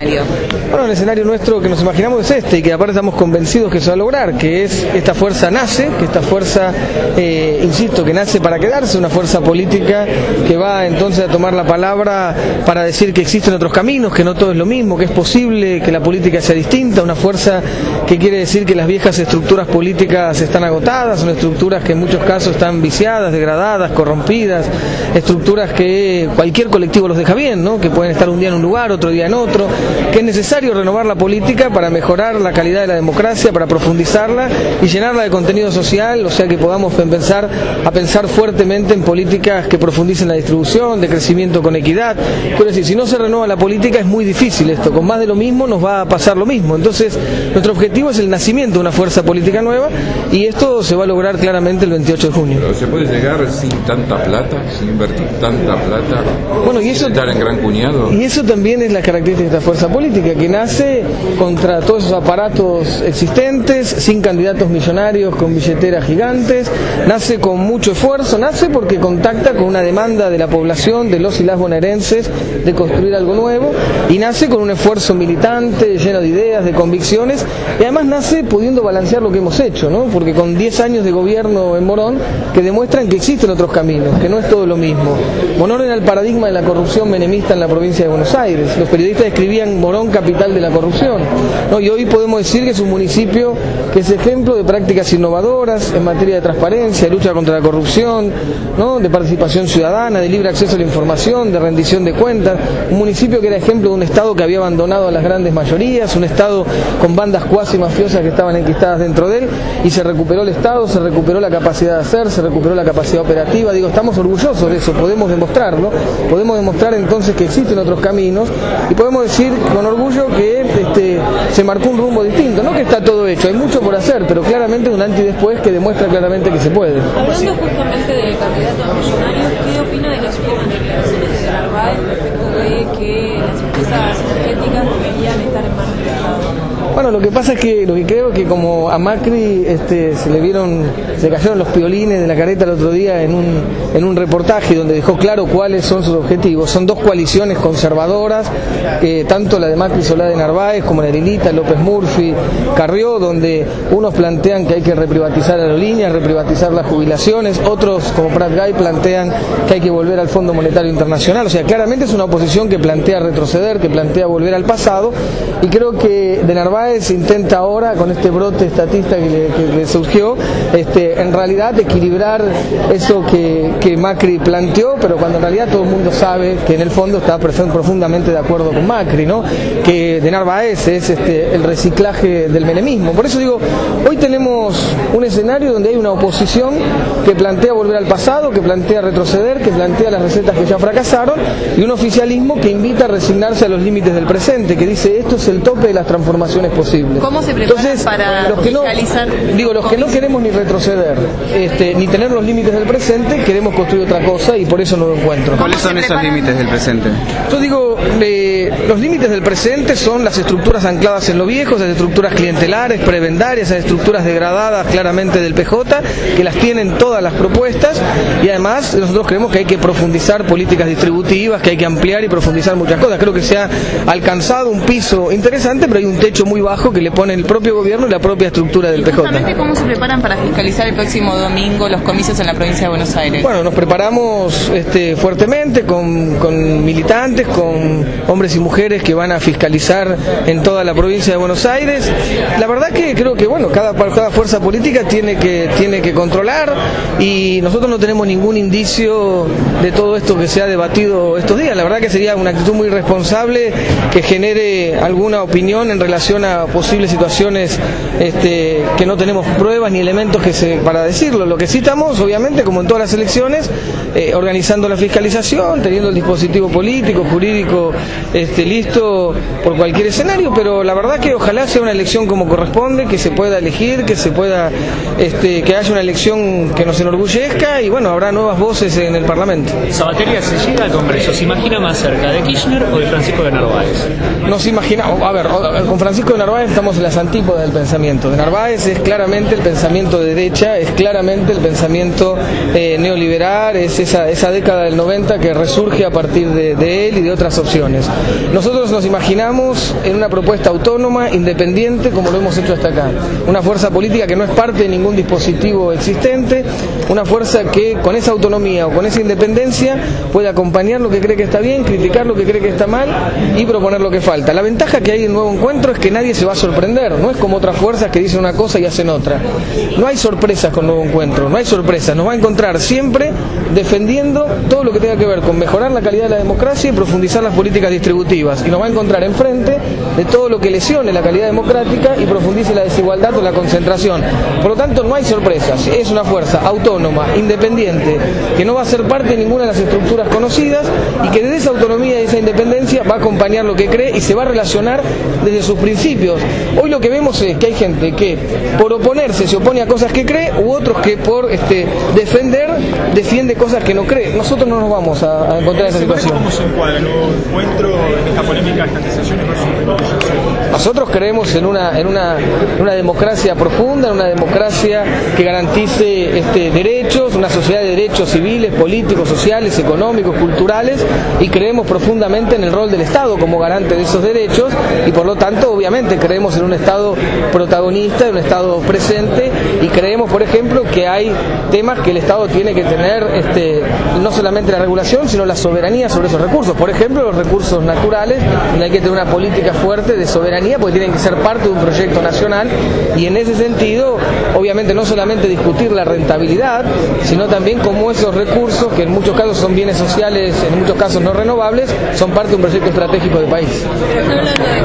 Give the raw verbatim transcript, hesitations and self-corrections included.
Bueno, el escenario nuestro que nos imaginamos es este, y que aparte estamos convencidos que se va a lograr, que es esta fuerza nace, que esta fuerza, eh, insisto, que nace para quedarse, una fuerza política que va entonces a tomar la palabra para decir que existen otros caminos, que no todo es lo mismo, que es posible que la política sea distinta, una fuerza que quiere decir que las viejas estructuras políticas están agotadas, son estructuras que en muchos casos están viciadas, degradadas, corrompidas, estructuras que cualquier colectivo los deja bien, ¿no? Que pueden estar un día en un lugar, otro día en otro, que es necesario renovar la política para mejorar la calidad de la democracia, para profundizarla y llenarla de contenido social, o sea que podamos empezar a pensar fuertemente en políticas que profundicen la distribución, de crecimiento con equidad. Quiero decir, si no se renueva la política es muy difícil esto, con más de lo mismo nos va a pasar lo mismo. Entonces, nuestro objetivo es el nacimiento de una fuerza política nueva y esto se va a lograr claramente el veintiocho de junio. Pero ¿se puede llegar sin tanta plata, sin invertir tanta plata, bueno, y eso, sin estar en gran cuñado? Y eso también es la característica de esta fuerza política, que nace contra todos esos aparatos existentes, sin candidatos millonarios con billeteras gigantes, nace con mucho esfuerzo, nace porque contacta con una demanda de la población, de los y las bonaerenses, de construir algo nuevo, y nace con un esfuerzo militante, lleno de ideas, de convicciones, y además nace pudiendo balancear lo que hemos hecho, ¿no? Porque con diez años de gobierno en Morón, que demuestran que existen otros caminos, que no es todo lo mismo. Morón era el paradigma de la corrupción menemista en la provincia de Buenos Aires, los periodistas escribían Morón capital de la corrupción, ¿no? Y hoy podemos decir que es un municipio que es ejemplo de prácticas innovadoras en materia de transparencia, de lucha contra la corrupción, ¿no? De participación ciudadana, de libre acceso a la información, de rendición de cuentas, un municipio que era ejemplo de un Estado que había abandonado a las grandes mayorías, un Estado con bandas cuasi mafiosas que estaban enquistadas dentro de él, y se recuperó el Estado, se recuperó la capacidad de hacer, se recuperó la capacidad operativa. Digo, estamos orgullosos de eso, podemos demostrarlo, podemos demostrar entonces que existen otros caminos y podemos decir con orgullo que este, se marcó un rumbo distinto, no que está todo hecho, hay mucho por hacer, pero claramente un antes y después que demuestra claramente que se puede. Hablando justamente del candidato a millonario, ¿qué opina de las últimas declaraciones de Narváez respecto de que las empresas energéticas deberían estar en manos del Estado? Bueno, lo que pasa es que lo que creo es que como a Macri este, se le vieron, se cayeron los piolines de la careta el otro día en un, en un reportaje donde dejó claro cuáles son sus objetivos. Son dos coaliciones conservadoras, eh, tanto la de Macri Solá de Narváez como la de Lilita, López Murphy, Carrió, donde unos plantean que hay que reprivatizar aerolíneas, reprivatizar las jubilaciones, otros como Prat Gay plantean que hay que volver al Fondo Monetario Internacional. O sea, claramente es una oposición que plantea retroceder, que plantea volver al pasado, y creo que de Narváez intenta ahora, con este brote estatista que le, que le surgió, este, en realidad equilibrar eso que, que Macri planteó, pero cuando en realidad todo el mundo sabe que en el fondo está profundamente de acuerdo con Macri, ¿no? Que de Narváez es este, el reciclaje del menemismo. Por eso digo, hoy tenemos un escenario donde hay una oposición que plantea volver al pasado, que plantea retroceder, que plantea las recetas que ya fracasaron, y un oficialismo que invita a resignarse a los límites del presente, que dice esto es el tope de las transformaciones posibles. ¿Cómo se preparan Entonces, para los que no, fiscalizar? Digo, los que no queremos ni retroceder, este, ni tener los límites del presente, queremos construir otra cosa y por eso no lo encuentro. ¿Cuáles son esos límites del presente? Yo digo, eh, los límites del presente son las estructuras ancladas en lo viejo, esas estructuras clientelares, prebendarias, esas estructuras degradadas claramente del P J, que las tienen todas las propuestas, y además nosotros creemos que hay que profundizar políticas distributivas, que hay que ampliar y profundizar muchas cosas. Creo que se ha alcanzado un piso interesante, pero hay un techo muy bajo que le pone el propio gobierno y la propia estructura del P J. ¿Cómo se preparan para fiscalizar el próximo domingo los comicios en la provincia de Buenos Aires? Bueno, nos preparamos este, fuertemente con, con militantes, con hombres y mujeres que van a fiscalizar en toda la provincia de Buenos Aires. La verdad que creo que bueno, cada, cada fuerza política tiene que, tiene que controlar, y nosotros no tenemos ningún indicio de todo esto que se ha debatido estos días. La verdad que sería una actitud muy irresponsable que genere alguna opinión en relación a posibles situaciones este, que no tenemos pruebas ni elementos que se, para decirlo. Lo que sí estamos, obviamente, como en todas las elecciones, eh, organizando la fiscalización, teniendo el dispositivo político, jurídico este, listo por cualquier escenario, pero la verdad que ojalá sea una elección como corresponde, que se pueda elegir, que se pueda, este, que haya una elección que nos enorgullezca, y bueno, habrá nuevas voces en el Parlamento. Sabateria, ¿se llega al Congreso? ¿Se imagina más cerca de Kirchner o de Francisco de Narváez? Nos imaginamos, a ver, con Francisco de Narváez estamos en las antípodas del pensamiento. De Narváez es claramente el pensamiento de derecha, es claramente el pensamiento eh, neoliberal, es esa, esa década del noventa que resurge a partir de, de él y de otras opciones. Nosotros nos imaginamos en una propuesta autónoma, independiente, como lo hemos hecho hasta acá. Una fuerza política que no es parte de ningún dispositivo existente, una fuerza que con esa autonomía o con esa independencia puede acompañar lo que cree que está bien, criticar lo que cree que está mal y proponer lo que falta. La ventaja que hay en Nuevo Encuentro es que nadie se va a sorprender, no es como otras fuerzas que dicen una cosa y hacen otra. No hay sorpresas con Nuevo Encuentro, no hay sorpresas, nos va a encontrar siempre defendiendo todo lo que tenga que ver con mejorar la calidad de la democracia y profundizar las políticas distributivas, y nos va a encontrar enfrente de todo lo que lesione la calidad democrática y profundice la desigualdad o la concentración. Por lo tanto, no hay sorpresas, es una fuerza autónoma, independiente, que no va a ser parte de ninguna de las estructuras conocidas y que desde esa autonomía y esa independencia va a acompañar lo que cree y se va a relacionar desde sus principios. Hoy lo que vemos es que hay gente que por oponerse se opone a cosas que cree, u otros que por este, defender defiende cosas que no cree. Nosotros no nos vamos a, a encontrar en esa situación. ¿Cómo se encuadra el nuevo encuentro en esta polémica, estas decisiones versus Nosotros creemos en una, en una, en una democracia profunda, en una democracia que garantice este, derechos, una sociedad de derechos civiles, políticos, sociales, económicos, culturales, y creemos profundamente en el rol del Estado como garante de esos derechos, y por lo tanto obviamente creemos en un Estado protagonista, en un Estado presente, y creemos, por ejemplo, que hay temas que el Estado tiene que tener, este, no solamente la regulación, sino la soberanía sobre esos recursos. Por ejemplo, los recursos naturales, donde hay que tener una política fuerte de soberanía, porque tienen que ser parte de un proyecto nacional, y en ese sentido, obviamente no solamente discutir la rentabilidad, sino también cómo esos recursos, que en muchos casos son bienes sociales, en muchos casos no renovables, son parte de un proyecto estratégico del país.